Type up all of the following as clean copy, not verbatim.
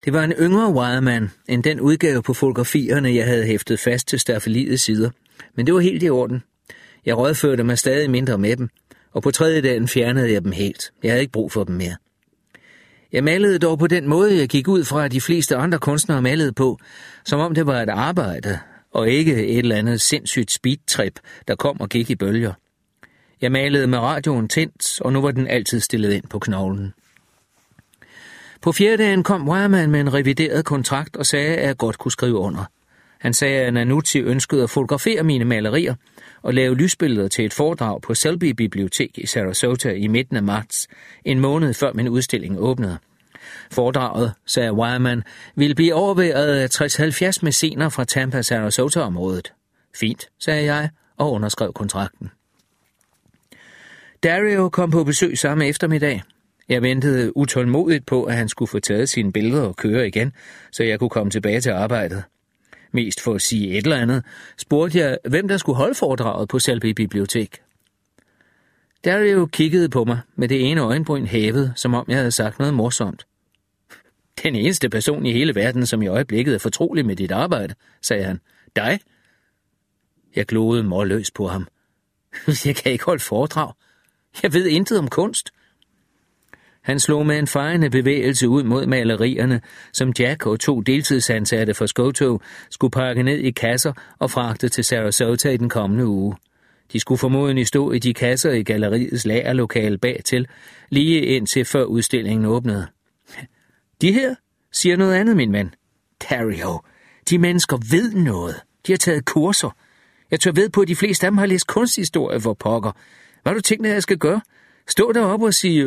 Det var en yngre Wireman end den udgave på fotografierne, jeg havde hæftet fast til staffeliets sider. Men det var helt i orden. Jeg rådførte mig stadig mindre med dem, og på tredje dagen fjernede jeg dem helt. Jeg havde ikke brug for dem mere. Jeg malede dog på den måde, jeg gik ud fra, at de fleste andre kunstnere malede på, som om det var et arbejde, og ikke et eller andet sindssygt speedtrip, der kom og gik i bølger. Jeg malede med radioen tændt, og nu var den altid stillet ind på knoglen. På fjerde dagen kom Wireman med en revideret kontrakt og sagde, at jeg godt kunne skrive under. Han sagde, at Nanucci ønskede at fotografere mine malerier og lave lysbilleder til et foredrag på Selby Bibliotek i Sarasota i midten af marts, en måned før min udstilling åbnede. Foredraget, sagde Wireman, ville blive overværet af 60-70 mæscener fra Tampa-Sarasota-området. Fint, sagde jeg og underskrev kontrakten. Dario kom på besøg samme eftermiddag. Jeg ventede utålmodigt på, at han skulle få taget sine billeder og køre igen, så jeg kunne komme tilbage til arbejdet. Mest for at sige et eller andet, spurgte jeg, hvem der skulle holde foredraget på Selby Bibliotek. Dario kiggede på mig med det ene øjenbryn hævet, som om jeg havde sagt noget morsomt. Den eneste person i hele verden, som i øjeblikket er fortrolig med dit arbejde, sagde han. Dig? Jeg gloede målløs på ham. Jeg kan ikke holde foredrag. Jeg ved intet om kunst. Han slog med en fejende bevægelse ud mod malerierne, som Jack og 2 deltidsansatte fra Scoto skulle pakke ned i kasser og fragte til Sarasota i den kommende uge. De skulle formodentlig stå i de kasser i galleriets lagerlokale bagtil, lige indtil før udstillingen åbnede. De her siger noget andet, min ven. Dario, de mennesker ved noget. De har taget kurser. Jeg tør ved på, at de fleste af dem har læst kunsthistorie for pokker. Hvad har du tænkt, at jeg skal gøre? Stå deroppe og sige,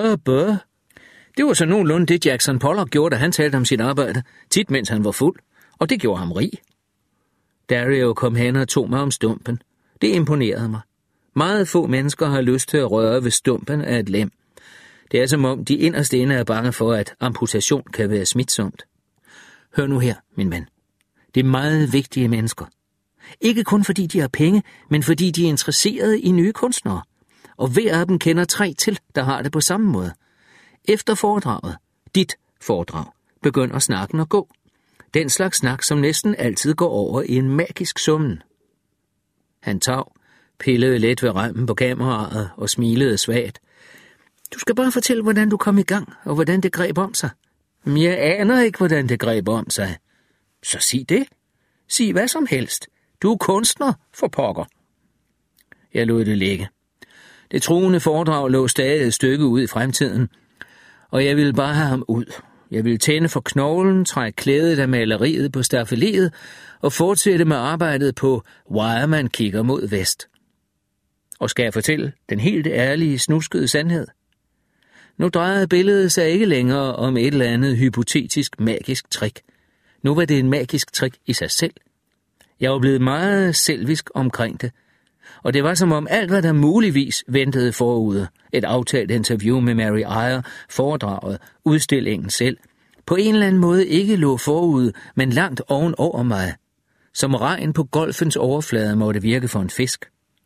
Det var så nogenlunde det, Jackson Pollock gjorde, da han talte om sit arbejde, tit mens han var fuld, og det gjorde ham rig. Dario kom hen og tog mig om stumpen. Det imponerede mig. Meget få mennesker har lyst til at røre ved stumpen af et lem. Det er som om, de inderst inde er bange for, at amputation kan være smitsomt. Hør nu her, min ven. Det er meget vigtige mennesker. Ikke kun fordi de har penge, men fordi de er interesserede i nye kunstnere. Og hver af dem kender 3 til, der har det på samme måde. Efter foredraget, dit foredrag, begynder snakken at gå. Den slags snak, som næsten altid går over i en magisk summen. Han tav, pillede let ved remmen på kameraet og smilede svagt. Du skal bare fortælle, hvordan du kom i gang, og hvordan det greb om sig. Men jeg aner ikke, hvordan det greb om sig. Så sig det. Sig hvad som helst. Du er kunstner, for pokker. Jeg lod det ligge. Det truende foredrag lå stadig et stykke ud i fremtiden, og jeg ville bare have ham ud. Jeg ville tænde for knoglen, trække klædet af maleriet på staffeliet og fortsætte med arbejdet på Wireman kigger mod vest. Og skal jeg fortælle den helt ærlige, snuskede sandhed? Nu drejede billedet sig ikke længere om et eller andet hypotetisk magisk trick. Nu var det en magisk trick i sig selv. Jeg var blevet meget selvisk omkring det, og det var som om alt, hvad der muligvis ventede forude, et aftalt interview med Mary Eyre, foredraget, udstillingen selv, på en eller anden måde ikke lå forude, men langt oven over mig. Som regn på golfens overflade måtte virke for en fisk.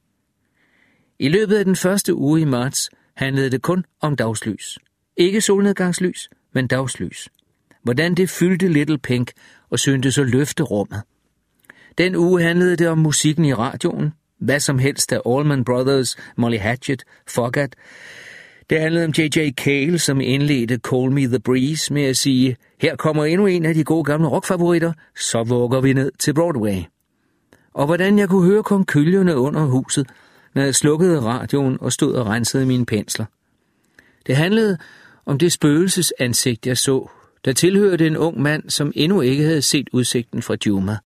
I løbet af den første uge i marts handlede det kun om dagslys. Ikke solnedgangslys, men dagslys. Hvordan det fyldte Little Pink og syntes at løfte rummet. Den uge handlede det om musikken i radioen, hvad som helst af Allman Brothers, Molly Hatchet, Fogerty. Det handlede om J.J. Cale, som indledte Call Me The Breeze med at sige, her kommer endnu en af de gode gamle rockfavoritter, så vugger vi ned til Broadway. Og hvordan jeg kunne høre konkyljerne under huset, når jeg slukkede radioen og stod og rensede mine pensler. Det handlede om det spøgelsesansigt, jeg så, der tilhørte en ung mand, som endnu ikke havde set udsigten fra Juma.